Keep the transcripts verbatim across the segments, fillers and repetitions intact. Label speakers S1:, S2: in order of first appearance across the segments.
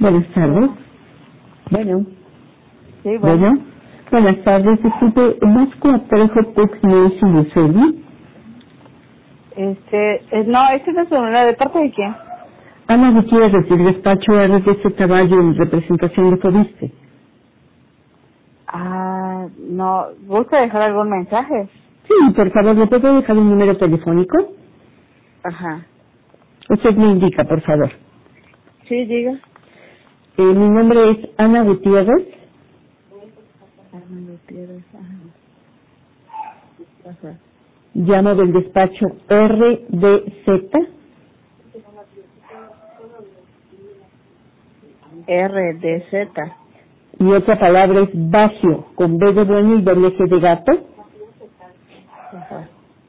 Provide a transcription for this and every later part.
S1: Buenas tardes. Bueno,
S2: Sí, bueno.
S1: bueno. Buenas tardes. Disculpe, ¿Vasco Atrejo Pux Nelson Luceli?
S2: Este, eh, no, este es de su número. ¿De parte de quién?
S1: Ana Gutiérrez, del despacho R T C Caballo en representación de Fobiste.
S2: Ah, no, ¿busca dejar algún mensaje?
S1: Sí, por favor, ¿me puede dejar un número telefónico?
S2: Ajá.
S1: Usted me indica, por favor.
S2: Sí, diga.
S1: Eh, mi nombre es Ana Gutiérrez.
S2: Armando Gutiérrez, ajá. Ajá.
S1: Llamo del despacho R D Z.
S2: R D Z.
S1: Y otra palabra es Bagio, con B de bueno y doble G de gato.
S2: Ajá.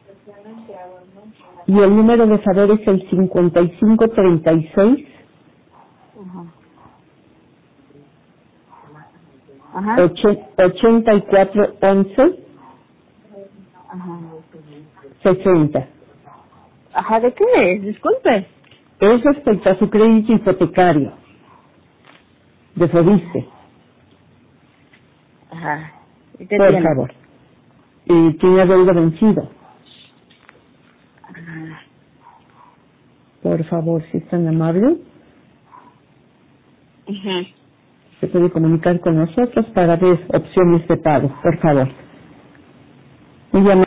S1: Y el número de favor es el cincuenta y cinco treinta y seis,
S2: Ajá. Ajá.
S1: ochenta y cuatro once,
S2: Ajá.
S1: sesenta.
S2: Ajá, ¿de qué es? Disculpe.
S1: Es respecto a su crédito hipotecario de Fobiste,
S2: Ajá. ¿Y qué
S1: por
S2: tiene?
S1: favor. Y tiene adeudo vencido.
S2: Ajá.
S1: Por favor, si es tan amable,
S2: Ajá.
S1: se puede comunicar con nosotros para ver opciones de pago, por favor. Muy amable.